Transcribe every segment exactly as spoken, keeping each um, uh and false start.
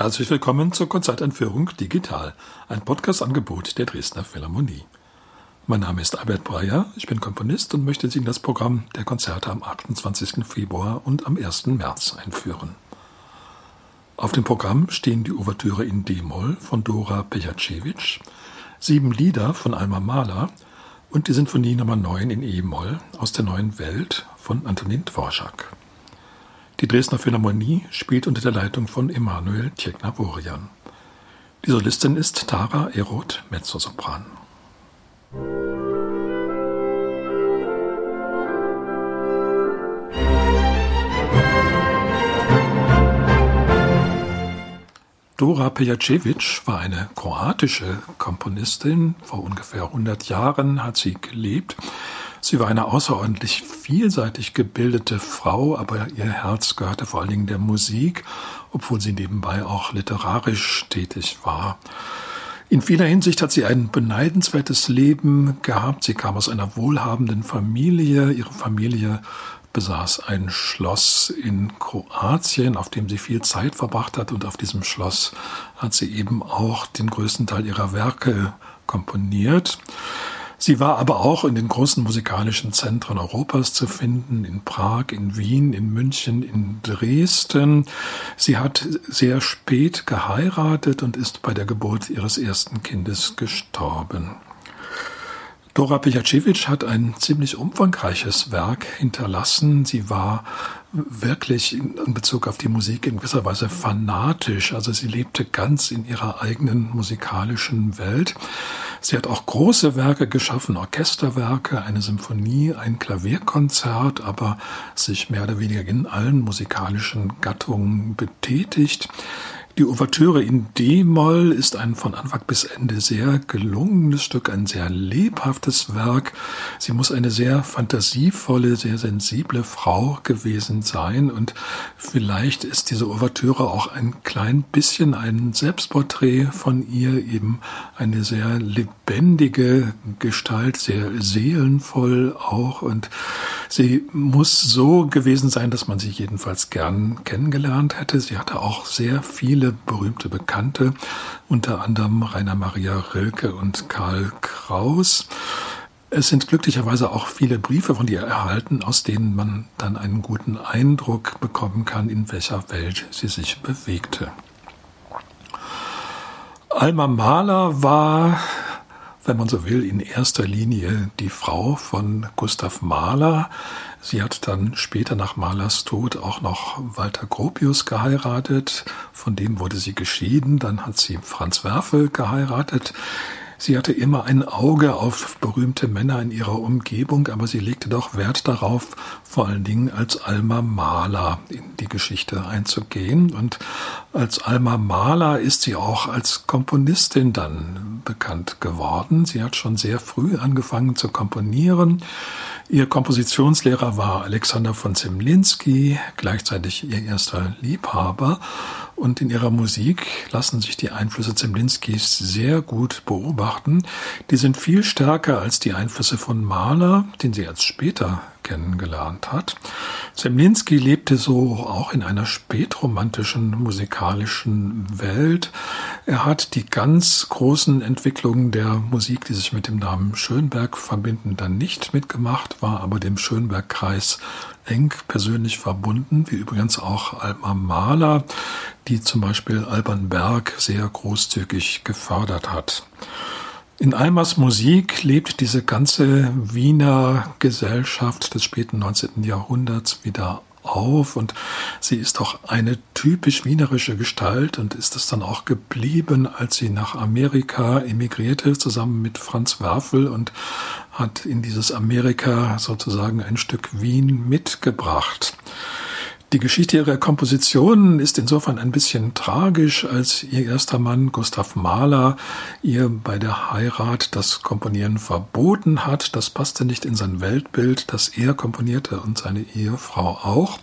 Herzlich willkommen zur Konzerteinführung Digital, ein Podcast-Angebot der Dresdner Philharmonie. Mein Name ist Albert Breyer, ich bin Komponist und möchte Sie in das Programm der Konzerte am achtundzwanzigsten Februar und am ersten März einführen. Auf dem Programm stehen die Ouvertüre in D-Moll von Dora Pejacevic, sieben Lieder von Alma Mahler und die Sinfonie Nummer neun in E-Moll aus der Neuen Welt von Antonin Dvorak. Die Dresdner Philharmonie spielt unter der Leitung von Emanuel Tjeknavorian. Die Solistin ist Tara Eroth, Mezzosopran. Dora Pejacevic war eine kroatische Komponistin. Vor ungefähr hundert Jahren hat sie gelebt. Sie war eine außerordentlich vielseitig gebildete Frau, aber ihr Herz gehörte vor allen Dingen der Musik, obwohl sie nebenbei auch literarisch tätig war. In vieler Hinsicht hat sie ein beneidenswertes Leben gehabt. Sie kam aus einer wohlhabenden Familie. Ihre Familie besaß ein Schloss in Kroatien, auf dem sie viel Zeit verbracht hat. Und auf diesem Schloss hat sie eben auch den größten Teil ihrer Werke komponiert. Sie war aber auch in den großen musikalischen Zentren Europas zu finden, in Prag, in Wien, in München, in Dresden. Sie hat sehr spät geheiratet und ist bei der Geburt ihres ersten Kindes gestorben. Dora Pejacevic hat ein ziemlich umfangreiches Werk hinterlassen. Sie war wirklich in Bezug auf die Musik in gewisser Weise fanatisch. Also sie lebte ganz in ihrer eigenen musikalischen Welt. Sie hat auch große Werke geschaffen, Orchesterwerke, eine Symphonie, ein Klavierkonzert, aber sich mehr oder weniger in allen musikalischen Gattungen betätigt. Die Ouvertüre in D-Moll ist ein von Anfang bis Ende sehr gelungenes Stück, ein sehr lebhaftes Werk. Sie muss eine sehr fantasievolle, sehr sensible Frau gewesen sein und vielleicht ist diese Ouvertüre auch ein klein bisschen ein Selbstporträt von ihr, eben eine sehr lebendige Gestalt, sehr seelenvoll auch und sie muss so gewesen sein, dass man sie jedenfalls gern kennengelernt hätte. Sie hatte auch sehr viele berühmte Bekannte, unter anderem Rainer Maria Rilke und Karl Kraus. Es sind glücklicherweise auch viele Briefe von ihr erhalten, aus denen man dann einen guten Eindruck bekommen kann, in welcher Welt sie sich bewegte. Alma Mahler war, wenn man so will, in erster Linie die Frau von Gustav Mahler. Sie hat dann später nach Mahlers Tod auch noch Walter Gropius geheiratet. Von dem wurde sie geschieden. Dann hat sie Franz Werfel geheiratet. Sie hatte immer ein Auge auf berühmte Männer in ihrer Umgebung, aber sie legte doch Wert darauf, vor allen Dingen als Alma Mahler in die Geschichte einzugehen. Und als Alma Mahler ist sie auch als Komponistin dann bekannt geworden. Sie hat schon sehr früh angefangen zu komponieren. Ihr Kompositionslehrer war Alexander von Zemlinsky, gleichzeitig ihr erster Liebhaber. Und in ihrer Musik lassen sich die Einflüsse Zemlinskys sehr gut beobachten. Die sind viel stärker als die Einflüsse von Mahler, den sie erst später kennengelernt hat. Zemlinsky lebte so auch in einer spätromantischen musikalischen Welt. Er hat die ganz großen Entwicklungen der Musik, die sich mit dem Namen Schönberg verbinden, dann nicht mitgemacht, war aber dem Schönberg-Kreis eng persönlich verbunden, wie übrigens auch Alma Mahler, die zum Beispiel Alban Berg sehr großzügig gefördert hat. In Almas Musik lebt diese ganze Wiener Gesellschaft des späten neunzehnten Jahrhunderts wieder auf und sie ist auch eine typisch wienerische Gestalt und ist es dann auch geblieben, als sie nach Amerika emigrierte, zusammen mit Franz Werfel und hat in dieses Amerika sozusagen ein Stück Wien mitgebracht. Die Geschichte ihrer Kompositionen ist insofern ein bisschen tragisch, als ihr erster Mann Gustav Mahler ihr bei der Heirat das Komponieren verboten hat. Das passte nicht in sein Weltbild, das er komponierte und seine Ehefrau auch.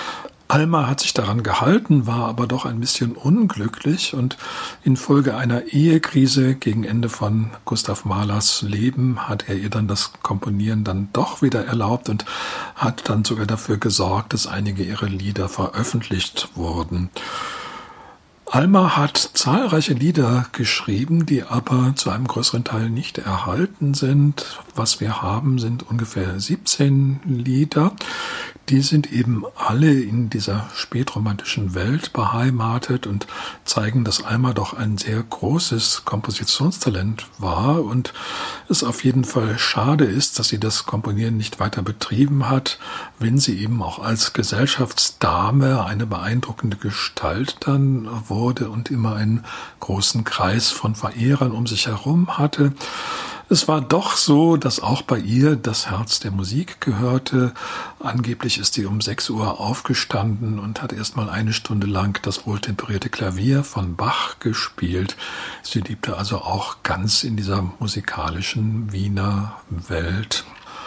Alma hat sich daran gehalten, war aber doch ein bisschen unglücklich und infolge einer Ehekrise gegen Ende von Gustav Mahlers Leben hat er ihr dann das Komponieren dann doch wieder erlaubt und hat dann sogar dafür gesorgt, dass einige ihrer Lieder veröffentlicht wurden. Almer hat zahlreiche Lieder geschrieben, die aber zu einem größeren Teil nicht erhalten sind. Was wir haben, sind ungefähr siebzehn Lieder. Die sind eben alle in dieser spätromantischen Welt beheimatet und zeigen, dass Almer doch ein sehr großes Kompositionstalent war und es auf jeden Fall schade ist, dass sie das Komponieren nicht weiter betrieben hat, wenn sie eben auch als Gesellschaftsdame eine beeindruckende Gestalt dann wurde und immer einen großen Kreis von Verehrern um sich herum hatte. Es war doch so, dass auch bei ihr das Herz der Musik gehörte. Angeblich ist sie um sechs Uhr aufgestanden und hat erst mal eine Stunde lang das wohltemperierte Klavier von Bach gespielt. Sie lebte also auch ganz in dieser musikalischen Wiener Welt.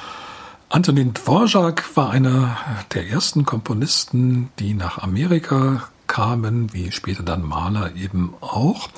Antonin Dvorak war einer der ersten Komponisten, die nach Amerika kamen, wie später dann Mahler eben auch.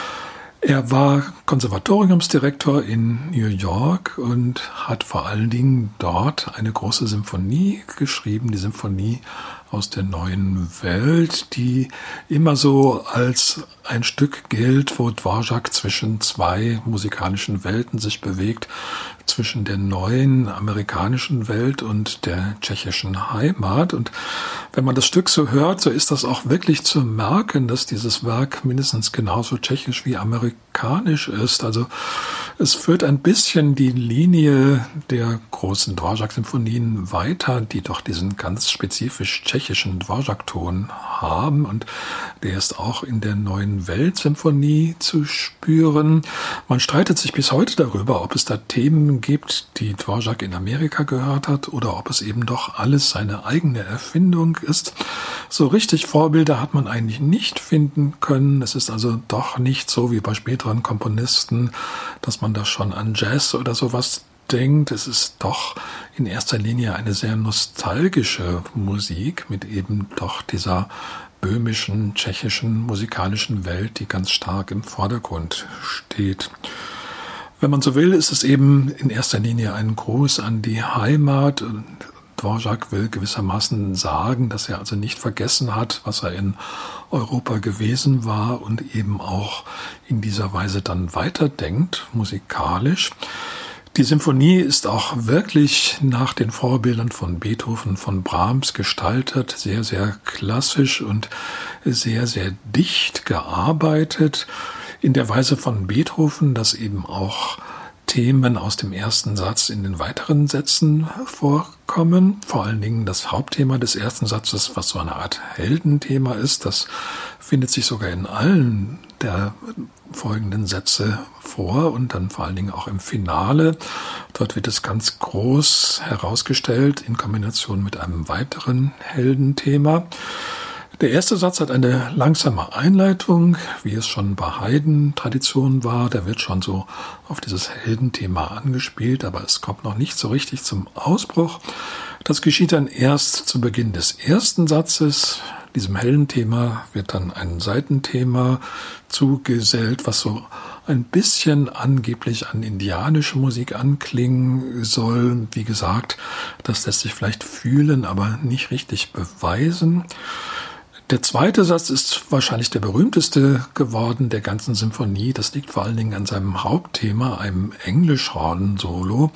Er war Konservatoriumsdirektor in New York und hat vor allen Dingen dort eine große Symphonie geschrieben, die Symphonie aus der neuen Welt, die immer so als ein Stück gilt, wo Dvorak zwischen zwei musikalischen Welten sich bewegt, zwischen der neuen amerikanischen Welt und der tschechischen Heimat. Und wenn man das Stück so hört, so ist das auch wirklich zu merken, dass dieses Werk mindestens genauso tschechisch wie amerikanisch ist. Also es führt ein bisschen die Linie der großen Dvorak-Symphonien weiter, die doch diesen ganz spezifisch tschechischen Dvorak-Ton haben. Und der ist auch in der neuen Welt-Symphonie zu spüren. Man streitet sich bis heute darüber, ob es da Themen gibt, die Dvorak in Amerika gehört hat oder ob es eben doch alles seine eigene Erfindung ist. So richtig Vorbilder hat man eigentlich nicht finden können. Es ist also doch nicht so wie bei späteren Komponisten, dass man da schon an Jazz oder sowas denkt. Es ist doch in erster Linie eine sehr nostalgische Musik mit eben doch dieser böhmischen, tschechischen musikalischen Welt, die ganz stark im Vordergrund steht. Wenn man so will, ist es eben in erster Linie ein Gruß an die Heimat. Dvorak will gewissermaßen sagen, dass er also nicht vergessen hat, was er in Europa gewesen war und eben auch in dieser Weise dann weiterdenkt, musikalisch. Die Symphonie ist auch wirklich nach den Vorbildern von Beethoven, von Brahms gestaltet, sehr, sehr klassisch und sehr, sehr dicht gearbeitet. In der Weise von Beethoven, dass eben auch Themen aus dem ersten Satz in den weiteren Sätzen vorkommen. Vor allen Dingen das Hauptthema des ersten Satzes, was so eine Art Heldenthema ist, das findet sich sogar in allen der folgenden Sätze vor und dann vor allen Dingen auch im Finale. Dort wird es ganz groß herausgestellt in Kombination mit einem weiteren Heldenthema. Der erste Satz hat eine langsame Einleitung, wie es schon bei Haydn-Tradition war. Da wird schon so auf dieses Heldenthema angespielt, aber es kommt noch nicht so richtig zum Ausbruch. Das geschieht dann erst zu Beginn des ersten Satzes. Diesem Heldenthema wird dann ein Seitenthema zugesellt, was so ein bisschen angeblich an indianische Musik anklingen soll. Wie gesagt, das lässt sich vielleicht fühlen, aber nicht richtig beweisen. Der zweite Satz ist wahrscheinlich der berühmteste geworden der ganzen Symphonie. Das liegt vor allen Dingen an seinem Hauptthema, einem Englischhorn-Solo.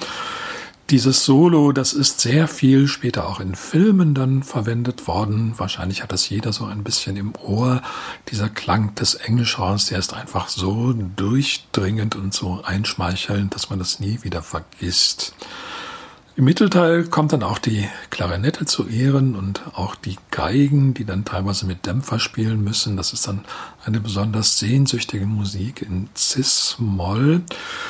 Dieses Solo, das ist sehr viel später auch in Filmen dann verwendet worden. Wahrscheinlich hat das jeder so ein bisschen im Ohr. Dieser Klang des Englischhorns, der ist einfach so durchdringend und so einschmeichelnd, dass man das nie wieder vergisst. Im Mittelteil kommt dann auch die Klarinette zu Ehren und auch die Geigen, die dann teilweise mit Dämpfer spielen müssen. Das ist dann eine besonders sehnsüchtige Musik in Cis-Moll.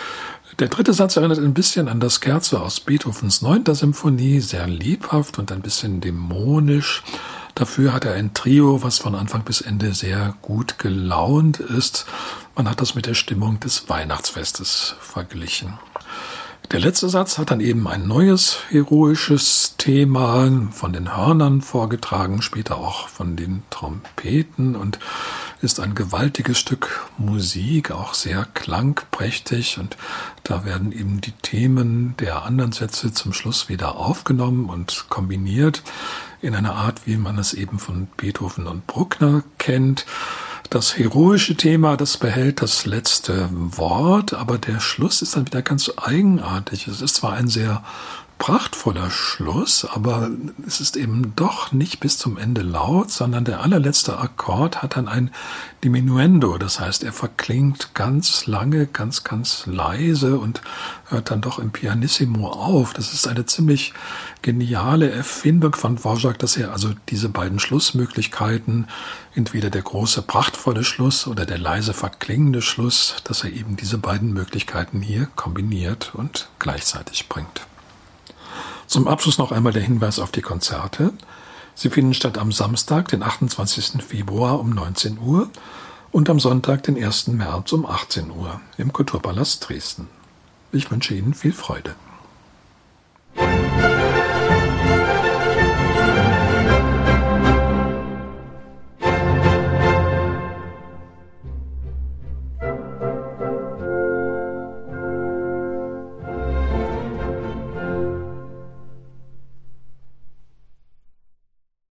Der dritte Satz erinnert ein bisschen an das Scherzo aus Beethovens neunter Symphonie, sehr lebhaft und ein bisschen dämonisch. Dafür hat er ein Trio, was von Anfang bis Ende sehr gut gelaunt ist. Man hat das mit der Stimmung des Weihnachtsfestes verglichen. Der letzte Satz hat dann eben ein neues heroisches Thema von den Hörnern vorgetragen, später auch von den Trompeten und ist ein gewaltiges Stück Musik, auch sehr klangprächtig und da werden eben die Themen der anderen Sätze zum Schluss wieder aufgenommen und kombiniert in einer Art, wie man es eben von Beethoven und Bruckner kennt. Das heroische Thema, das behält das letzte Wort, aber der Schluss ist dann wieder ganz eigenartig. Es ist zwar ein sehr prachtvoller Schluss, aber es ist eben doch nicht bis zum Ende laut, sondern der allerletzte Akkord hat dann ein Diminuendo. Das heißt, er verklingt ganz lange, ganz, ganz leise und hört dann doch im Pianissimo auf. Das ist eine ziemlich geniale Erfindung von Dvorak, dass er also diese beiden Schlussmöglichkeiten, entweder der große, prachtvolle Schluss oder der leise verklingende Schluss, dass er eben diese beiden Möglichkeiten hier kombiniert und gleichzeitig bringt. Zum Abschluss noch einmal der Hinweis auf die Konzerte. Sie finden statt am Samstag, den achtundzwanzigsten Februar um neunzehn Uhr und am Sonntag, den ersten März um achtzehn Uhr im Kulturpalast Dresden. Ich wünsche Ihnen viel Freude.